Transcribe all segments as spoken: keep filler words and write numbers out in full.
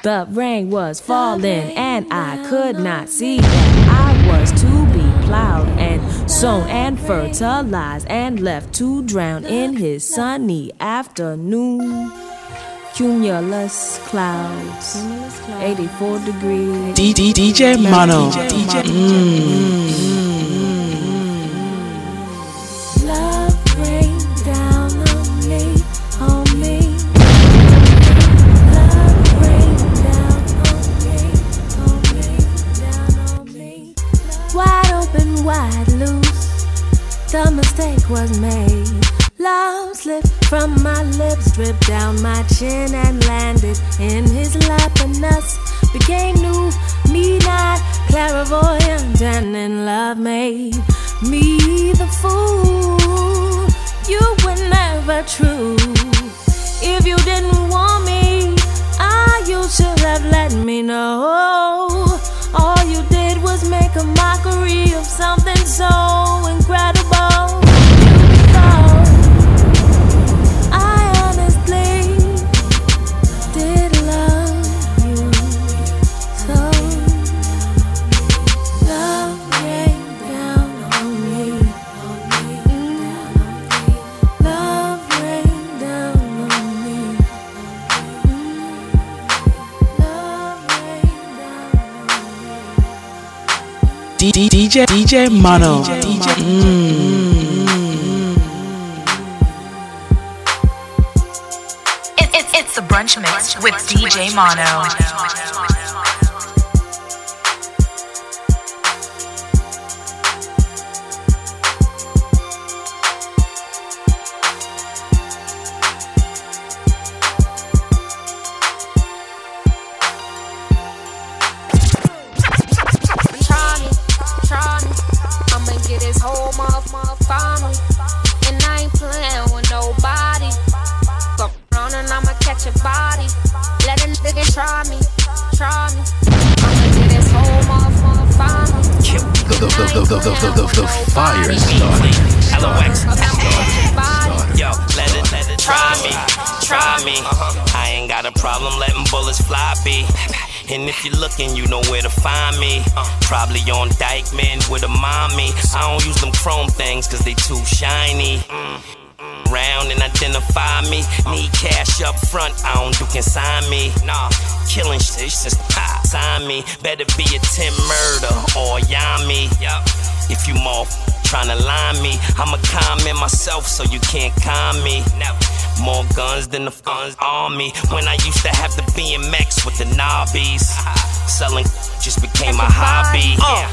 The rain was falling and I could not see that I was to be plowed and sown and fertilized and left to drown in his sunny afternoon. Cumulus clouds, eighty-four degrees. D D D J Mono. D J. Love rain down on me, on me. Love rain down on me, on me, down on me. Wide open, wide loose. The mistake was made. Love slipped from my lips, dripped down my chin and landed in his lap, and us became new, me not clairvoyant, and then love made me the fool. You were never true. If you didn't want me, ah, you should have let me know. All you did was make a mockery of something so incredible. D D D J D J Mono. D J. It, it, it's the brunch mix with D J Mono. The, the, the, the, the, the fire started. Yo, let it, let it try me, try me. I ain't got a problem letting bullets fly, B. And if you're looking, you know where to find me. Probably on Dykeman with a mommy. I don't use them chrome things cause they too shiny. Round and identify me. Need cash up front, I don't do consign me. Nah, killing shit since ha, sign me. Better be a Tim Murder or Yami. If you more tryna line me, I'ma comment myself so you can't con me. More guns than the guns on me. When I used to have the B M X with the knobbies, selling just became a hobby. Uh.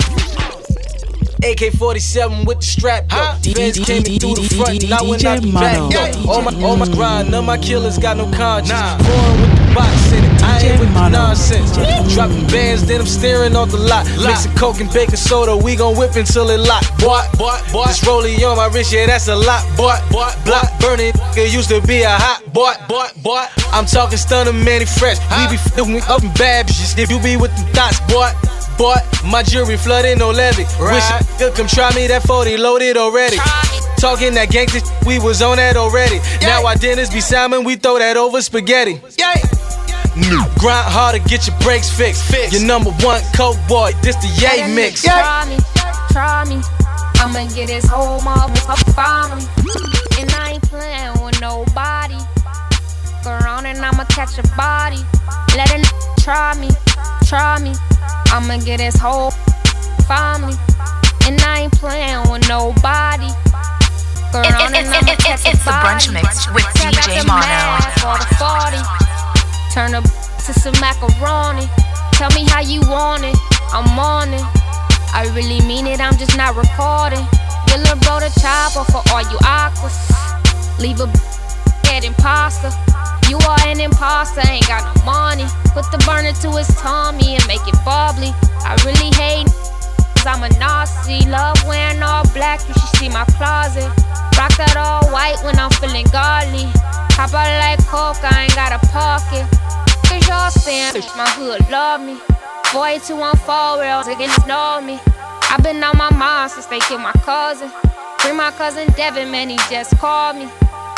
A K forty-seven with the strap, yo. Feds came in through the front and I went out the back, yo. All my, all my grind, none of my killers got no conscience. Foreign with the box in it, I ain't with the nonsense. Dropping bands, then I'm staring off the lot. Mixing coke and baking soda, we gon' whip until it lock. Boy, boy, boy. This rollie on my wrist, yeah, that's a lot. Boy, boy, block burning, it used to be a hot. Boy, boy, boy. I'm talking stunner, Manny Fresh. We be f***ing up in bad bitches, if you be with the thoughts, boy. Boy, my jewelry flooded, no levy. Right. Wish you could come try me, that forty loaded already. Talking that gangsta shit, we was on that already. Yeah. Now our dinners be salmon, we throw that over spaghetti. Yeah. Mm. Grind hard to get your brakes fixed. Fix. Your number one coke boy, this the Yay mix. Yeah. Try me, try me. I'ma get this whole mob up on me. And I ain't playing with nobody. Go around and I'ma catch a body. Let a n- try me, try me. I'ma get his whole family. And I ain't playing with nobody. Go around it, it, and I'ma it, it, catch it, a it's the body. brunch mix with D J Mono. For the forty. Turn up to some macaroni. Tell me how you want it, I'm on it. I really mean it, I'm just not recording. Get lil' bro the chopper for all you aquas. Leave a head imposter. You are an imposter, ain't got no money. Put the burner to his tummy and make it bubbly. I really hate cause I'm a Nazi. Love wearing all black, you should see my closet. Rock that all white when I'm feeling godly. Hop out like coke, I ain't got a pocket. Cause y'all saying my hood love me. four eight two one four, where else again know me. I been on my mind since they killed my cousin. Bring my cousin Devin, man, he just called me.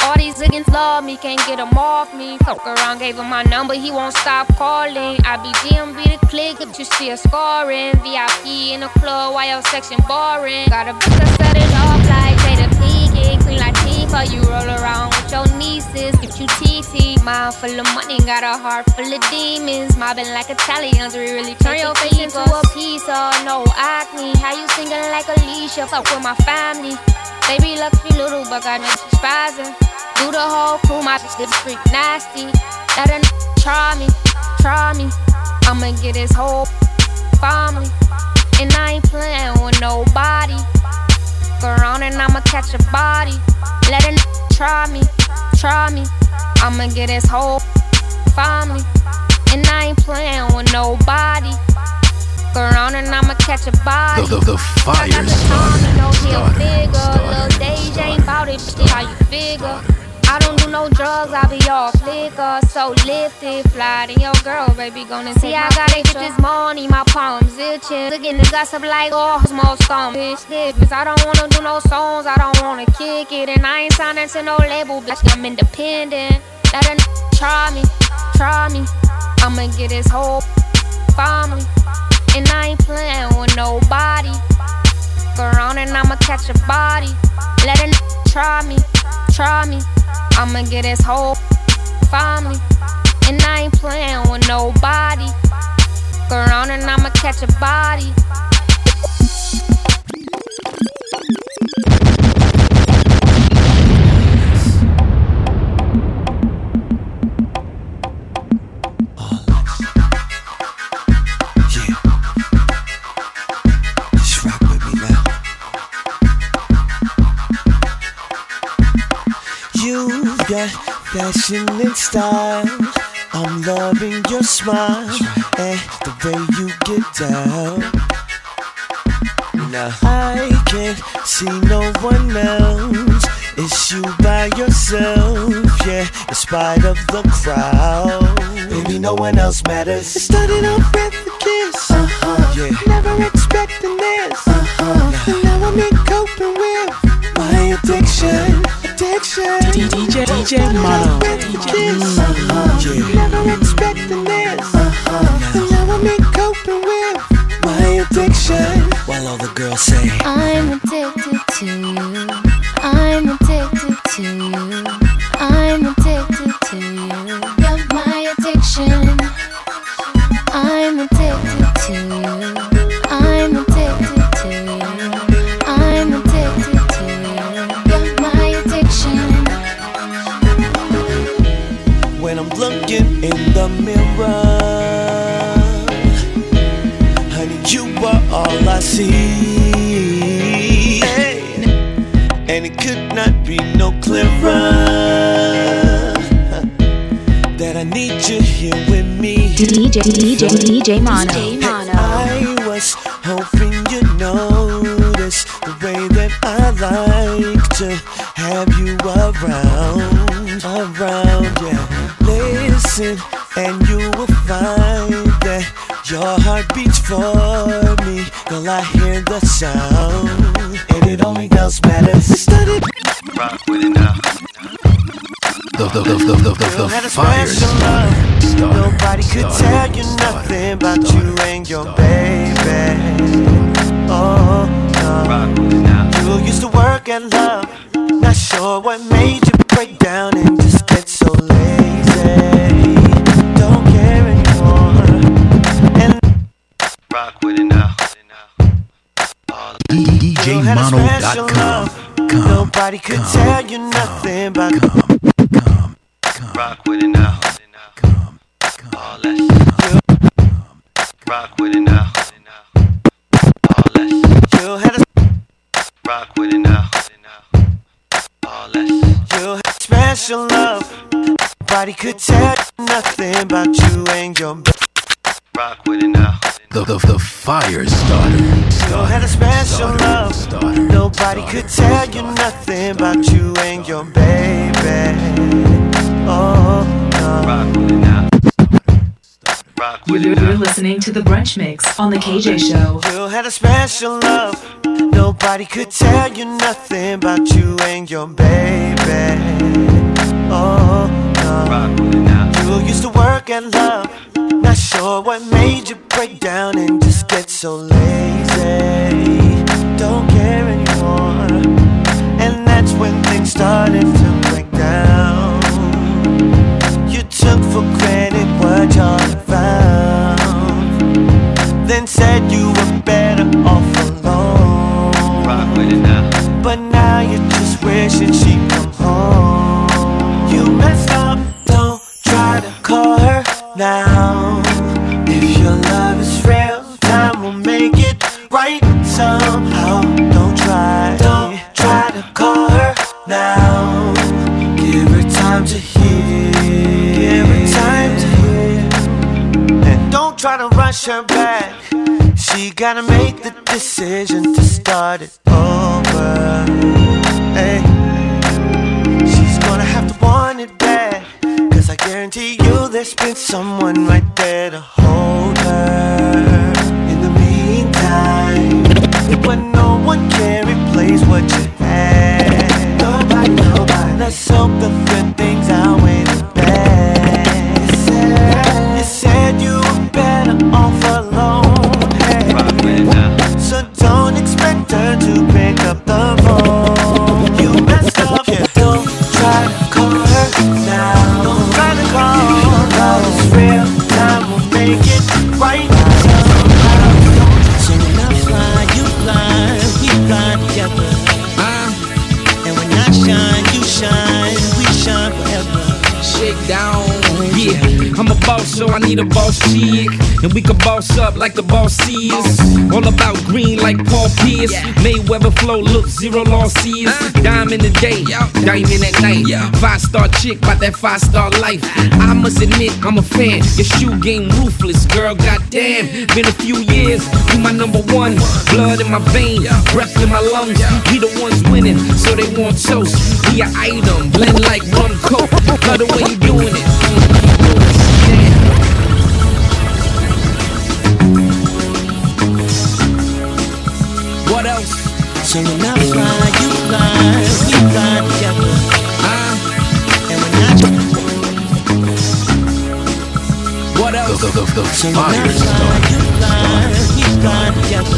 All these niggas love me, can't get them off me. Fuck around, gave him my number, he won't stop calling. I be G M B the click, if you see a scoring. V I P in the club, why your section boring? Got a bitch that set it off like Jada Pinkett. Clean like Tifa, you roll around with your nieces. Get you T T, mind full of money, got a heart full of demons. Mobbing like Italians, we really turn your face into a pizza. No acne, how you singing like Alicia? Fuck with my family. Baby lucky little, but got no spazzing. Do the whole crew, my shit freak nasty. Let a n*** try me, try me. I'ma get his whole family. And I ain't playing with nobody. Go around and I'ma catch a body. Let a n*** try me, try me. I'ma get his whole family. And I ain't playing with nobody. Go around and I'ma catch a body. The, the, the fire I got the time, you know he a figure. Lil' Deja ain't bout it, shit, how you figure? I don't do no drugs, I be off liquor. So lifted, fly to your girl, baby, gonna see I gotta get this money, my palms itching. Looking the gossip like, oh, small scum, bitch, difference. I don't wanna do no songs, I don't wanna kick it. And I ain't signing to no label, bitch, I'm independent. Let a n*** try me, try me. I'ma get his whole family. And I ain't playing with nobody. Go around and I'ma catch a body. Let a n*** try me, try me. I'ma get his whole family. And I ain't playing with nobody. Go around and I'ma catch a body. Got fashion and style. I'm loving your smile and the way you get down. Now I can't see no one else. It's you by yourself, yeah. In spite of the crowd, baby, no one else matters. It started off with a kiss, uh-huh. Yeah. Never expecting this, uh-huh. And now I'm in coping with my addiction. Addiction. D J D J Mono. D J uh-huh. Yeah. Never expecting this, uh-huh. And now I'm in coping with my addiction. While all the girls say I'm addicted to you. I'm addicted to you. I'm addicted to you. You're my addiction. I'm addicted to you. I'm addicted to you. I'm addicted to you. You're my addiction. When I'm looking in the mirror, honey, you are all I see. And it could not be no clearer that I need you here with me. D J D J D J Mono. I was hoping you'd notice the way that I like to have you around, around, yeah. Listen, and you will find that your heart beats for me. Girl, I hear the sound, and it only does matters. It started. Rock with it now. The, the, the, the, the, the, the fire starter. Nobody could tell you nothing about you and your baby. Oh, no. Rock with it now. You used to work at love. Not sure what made you break down and just get so lazy. Don't care anymore. And rock with it now. D J Mono dot com. Nobody could tell you nothing about you. Rock with it now. All less. Rock with it now. All less. You had a rock with it now. All less. You had special love. Nobody could tell you nothing about you and your rock with it now. The, the, the fire starter. You had a special love. Nobody could tell you nothing about you and your baby. Oh, no. Rock with it now. Rock with You're, it now. you're listening to The Brunch Mix on The K J Show. You had a special love. Nobody could tell you nothing about you and your baby. Oh no, you used to work at love. Not sure what made you break down and just get so lazy. Don't care anymore. And that's when things started to break down. You took for granted what y'all found, then said you were better off alone. Rock with it now. But now you're just wishing she'd come home. You messed up, don't try to call her now. If your love is real, time will make it right somehow. Don't try, don't try to call her now. Give her time to heal, give her time to heal. And don't try to rush her back. She gotta make the decision to start it over. Hey, she's gonna have to want it back, 'cause I guarantee you there's been someone right there to hold her. In the meantime, but no one can replace what you had. Nobody, nobody. Let's hope the good things outweigh the bad. You said, you said you were better off alone. Hey. Rock with it now. So don't expect her to pick up the phone. You messed up, yeah. Don't try to call her now. Don't try to call her. Love is real, time will make it right. So when I fly, you fly, we fly together. And when I shine, you shine, we shine forever. Shake down, yeah. I'm a boss, so I need a boss chick. And we can boss up like the boss is. All about green like Paul Pierce. Mayweather flow, look, zero losses. Dime in the day, diamond at night. Five star chick, about that five star life. I must admit, I'm a fan. Your shoe game ruthless, girl, goddamn. Been a few years, you my number one. Blood in my veins, breath in my lungs. We the ones winning, so they want toast. We an item, blend like rum coke. Love the way you doing it. What else? So when I fly, you fly, we fly together. Uh, And when I what else? The, the, the, the so when I fire fly, started. you fly, we fly together.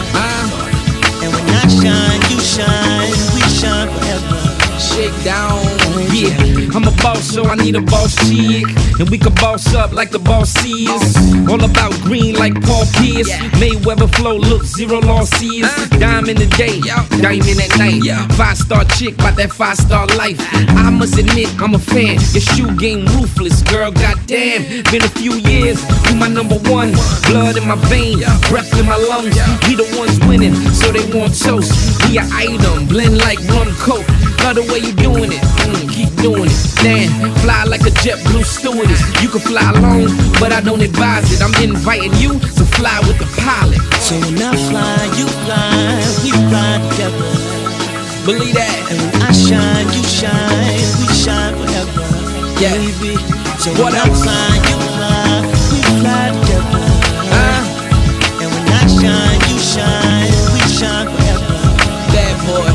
Uh, And when I shine, you shine, we shine forever. Shake down, yeah. I'm a boss, so I need a boss chick. And we can boss up like the boss is. All about green like Paul Pierce. Mayweather flow, look, zero losses. Dime in the day, diamond at night. Five star chick, about that five star life. I must admit, I'm a fan. Your shoe game ruthless, girl, goddamn. Been a few years, you my number one. Blood in my veins, breath in my lungs. We the ones winning, so they want toast. We an item, blend like rum coke. Love the way you doing it, mm, keep doing it. Damn, fly like a JetBlue stewardess. You can fly alone, but I don't advise it. I'm inviting you to fly with the pilot. So when I fly, you fly, we fly together. Believe that. And when I shine, you shine, we shine forever. Yeah. Baby. So What when else? I fly, you fly, we fly together. Uh, And when I shine, you shine, we shine forever. bad boy.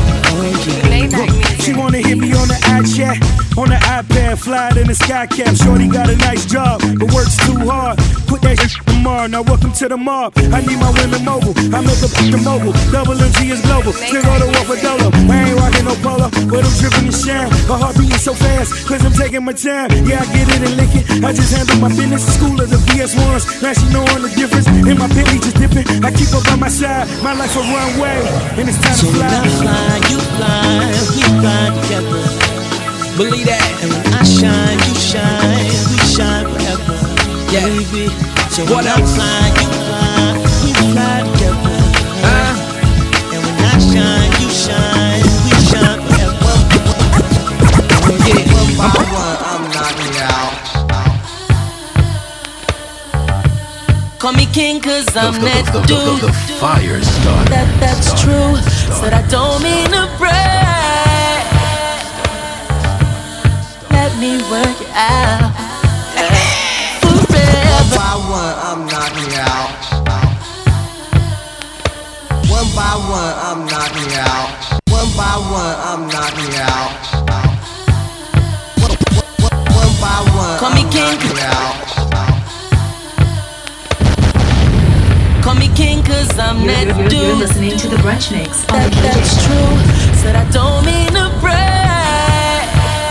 She wanna hit me on the iChat, on the iPad, fly it in the sky cap. Shorty got a nice job, but works too hard. Put that shit tomorrow. Now welcome to the mob. I need my women mobile. I make a the mobile. Double M G is global. Still go to war for Dolo. I ain't rocking no polo, but I'm dripping and shine. My heart beating so fast, cause I'm taking my time. Yeah, I get it and lick it. I just handle my business. School of the V S ones. Now she knowing the difference. In my Bentley just dipping. I keep her by my side. My life a runway, and it's time So to fly. when I fly, you fly, we fly together. Believe that. And when I shine, you shine, we shine forever. Yeah. Baby. So What when I else? fly, you fly, we fly together. Uh, And when I shine, you shine, we shine forever. yeah. One by one, I'm knocking you out. Call me king cause I'm The, that the, the, dude. the, the fire started. That, that's Started. true. Started. Said I don't mean to brag. Let me work it out. One by one, I'm knocking you out. One by one, I'm that you're, dude. you're listening to the Brunch Mix. That, that's true. Said I don't mean to brag.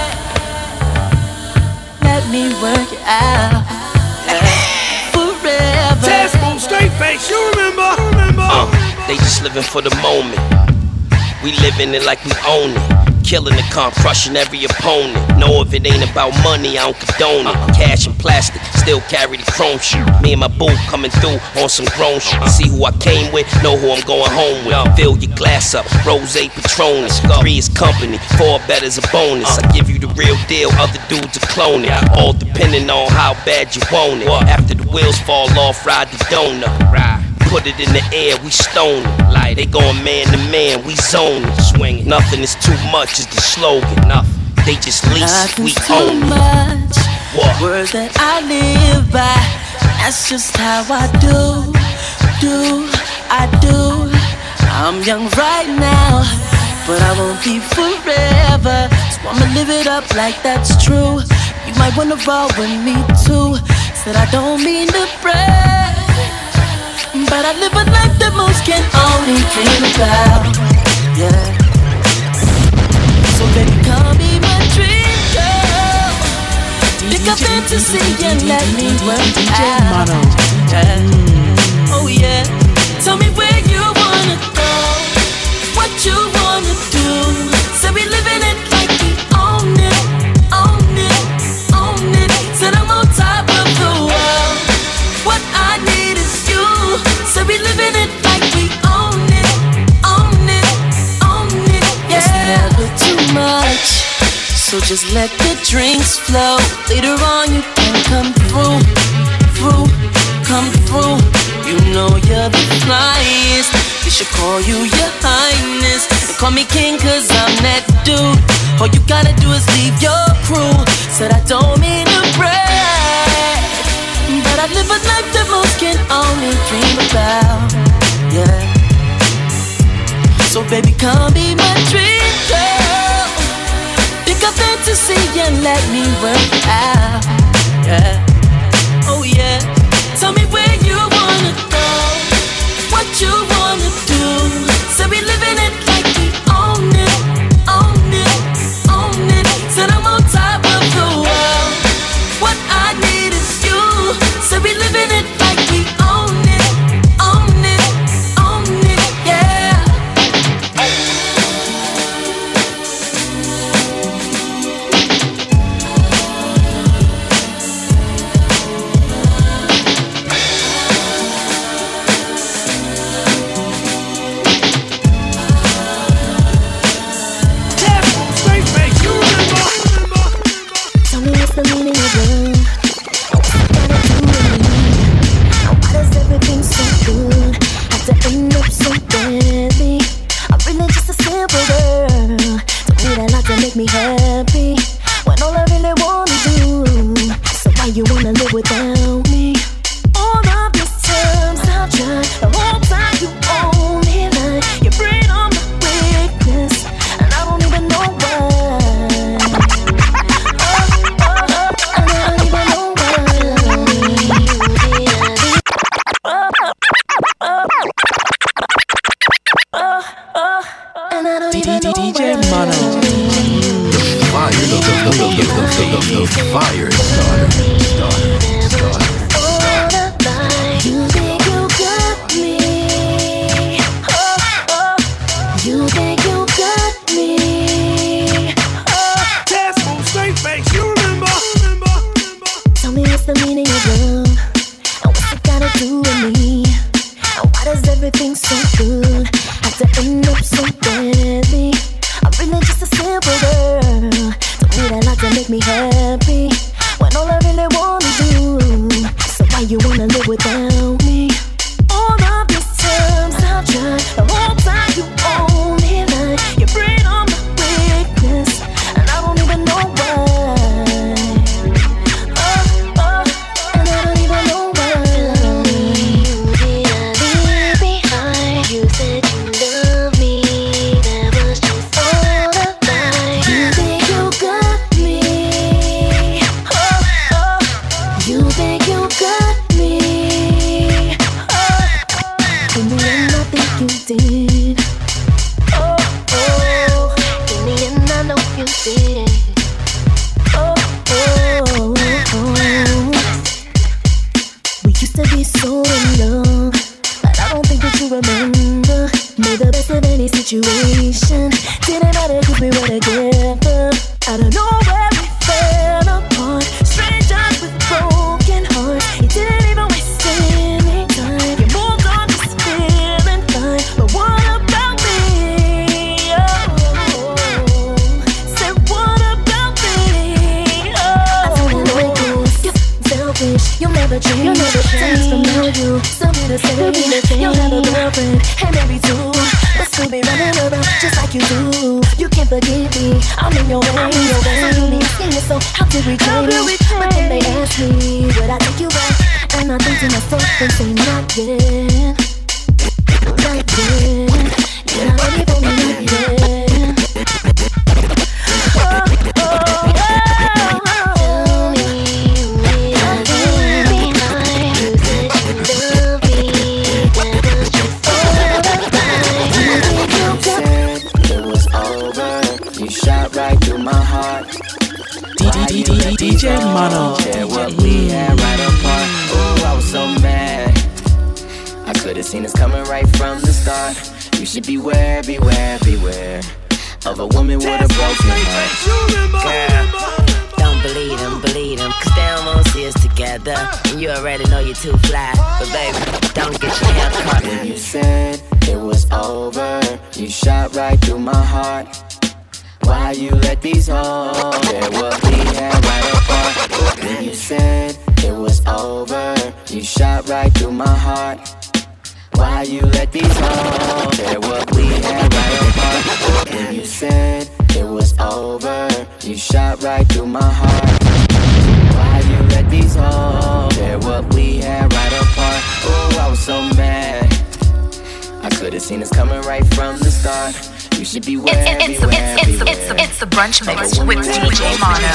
Let me work it out. Forever. Test on straight face, you remember? remember. Uh, they just living for the moment. We living it like we own it. Killing the comp, crushing every opponent. Know if it ain't about money, I don't condone it. Cash and plastic, still carry the chrome shit. Me and my boo coming through on some grown shit. See who I came with, know who I'm going home with. Fill your glass up, Rose Patronus. Three is company, four better's a bonus. I give you the real deal, other dudes are cloning. All depending on how bad you want it. After the wheels fall off, ride the donut. Put it in the air, we stone it. Like they going man to man, we zone it. Swing it. Nothing is too much is the slogan. Nothing. They just lease, we own too it. much. What? Words that I live by. That's just how I do, do, I do. I'm young right now, but I won't be forever. So I'ma live it up like that's true. You might wanna roll with me too. Said I don't mean to brag, but I live a life that most can only dream about. Yeah. So baby, come be my dream girl. Pick up fantasy and let me work it out. Yeah. Oh yeah. Tell me where you wanna go, what you wanna do. Say we living it like we own it, own it, own it. Said I'm on top of the world. What I need is you. So we living it like we own it, own it, own it. Yeah. It's never too much, so just let the drinks flow. Later on you can come through, through, come through. You know you're the flyest. They should call you your highness. They call me king cause I'm that dude. All you gotta do is leave your crew. Said I don't mean to brag, but I live a life that most can only dream about. Yeah. So baby, come be my dream girl. Pick up fantasy and let me work it out. Yeah. Oh yeah. Tell me where you wanna go, what you wanna do. Say we living it like we own it, own it, own it. Said I'm on top of the world. What I need is you. So we living it like we own it, own it, own it, yeah. Tell me what's the meaning of love. Why does everything so good have to end up so badly? I'm really just a simple girl. Don't need a lot to make me happy. When all I really wanna do. So why you wanna live without me? All of these times I've tried, the whole time you own me like you bring on my weakness, and I don't even know why. D J Mono. The fire, the, the, the, the, the, the, the, the fire starter, starter, starter. You think you got me? Oh, oh. You think you got me? Oh. Test on straight face, you remember? remember? Tell me what's the meaning of love, and what's it gotta do with me? And why does everything so good have to end up so badly? I'm really just a simple girl. Don't need a lot to make me happy. When all I really wanna do. So why you wanna live without me? All of these times I've tried, the whole time you own me like you bring on my weakness, and I don't even know why. Oh, oh, and I don't even know why. You didn't leave behind. You said you love me. That was just all a lie. You think you got me? Oh, oh. You think you got me? never change. You'll never change. From know you, still be the same. You'll have a girlfriend, and maybe two, but still be running around just like you do. You can't forgive me, I'm in your way. So you be asking me, so how did we change? But then they ask me, would I take you back? And I think to myself and say, not yet, not yet. You're not ready for me, not yet. D J Mono. Yeah, what we had right apart. Oh, I was so mad. I could've seen this coming right from the start. You should beware, beware, beware of a woman with a broken heart. Girl, don't believe them, believe them, cause they don't wanna see us together. And you already know you're too fly. But baby, don't get your hair cut. When you said it was over, you shot right through my heart. Why you let these hoes tear what we had right apart? When you said it was over, you shot right through my heart. Why you let these hoes tear what we had right apart? When you said it was over, you shot right through my heart. Why you let these hoes tear what we had right apart? Oh, I was so mad. I could've seen this coming right from the start. You should beware, it's, it's, beware, it's, beware. it's, it's, it's the brunch mix with D J Mono.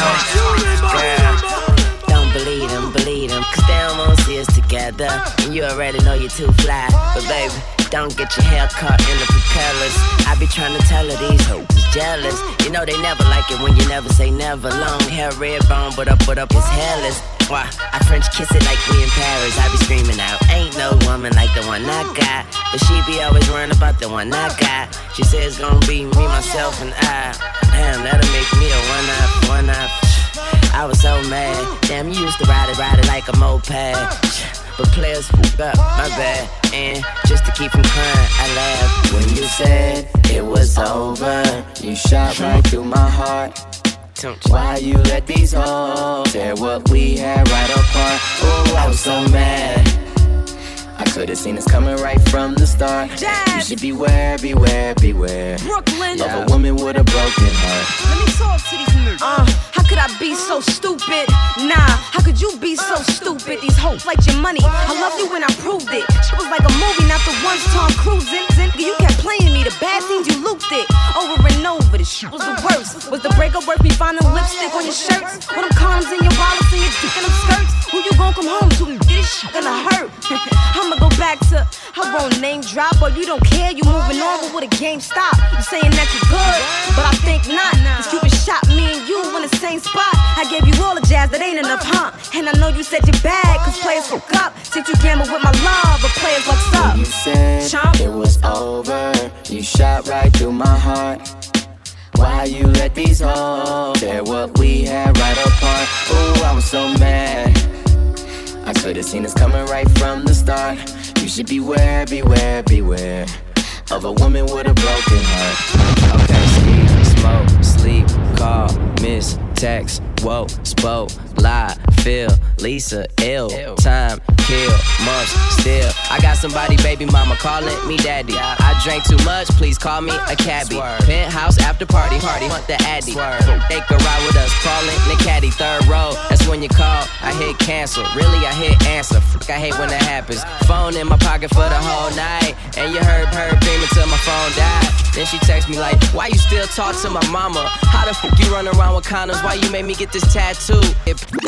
Girl, don't believe them, believe them, cause they don't wanna see us together. And you already know you're too fly. But baby, don't get your hair caught in the propellers. I be trying to tell her these hoes is jealous. You know they never like it when you never say never. Long hair, red bone, but up, but up is hairless. Why? I French kiss it like we in Paris. I be screaming out, ain't no woman like the one I got. But she be always worrying about the one I got. She said it's gonna be me, myself, and I. Damn, that'll make me a one-up, one-up. I was so mad. Damn, you used to ride it, ride it like a moped. But players f***ed up, my bad. And just to keep from crying, I laughed. When you said it was over, you shot right through my heart. Why you let these hoes tear what we had right apart? Oh, I was so mad. I could've seen this coming right from the start. Jazz. You should beware, beware, beware Brooklyn. of a woman with a broken heart. Let me talk to these niggas. Uh, how could I be so stupid? Nah, how could you be so stupid? These hoes like your money. I love you when I proved it. Shit was like a movie, not the ones Tom Cruise in. You kept playing me, the bad scenes you looped it over and over. This shit was the worst. Was the breakup worth me finding lipstick on your shirts? Or them condoms in your wallets and your dick in them skirts? Who you gon' come home to? This shit gonna hurt. I'ma go back to, I won't name drop, but you don't care, you moving on, but with a game stop. You saying that you good, but I think not. Cause Cupid shot me and you in the same spot. I gave you all the jazz, that ain't enough, huh? And I know you said you're bad, cause players fuck up. Since you gamble with my love, but players what's up? When you said Chomp. It was over, you shot right through my heart. Why you let these hoes tear what we had right apart? Oh, I was so mad. I could've seen this coming right from the start. You should beware, beware, beware of a woman with a broken heart. Okay, ski, smoke, sleep, call, miss, text, whoa, spoke, lie, feel, Lisa, ill, time, kill, months, still. I got somebody, baby mama, calling me daddy. I drank too much, please call me a cabbie. Penthouse after party, party, want the addy. They could ride with us, crawling in the caddy. Third row, that's when you call, I hit cancel. Really, I hit answer. Fuck, I hate when that happens. Phone in my pocket for the whole night. And you heard her beaming till my phone died. Then she text me like, why you still talk to my mama? How the fuck you run around with condoms? Why you made me get this tattoo? It